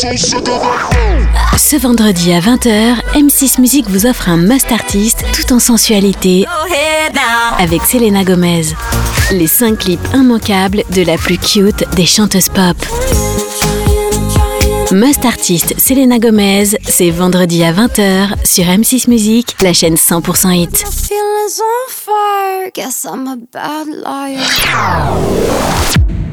Ce vendredi à 20h, M6 Musique vous offre un Must Artist tout en sensualité avec Selena Gomez. Les 5 clips immanquables de la plus cute des chanteuses pop. Must Artist Selena Gomez, c'est vendredi à 20h sur M6 Musique, la chaîne 100% hit. Feelings on fire, guess I'm a bad liar.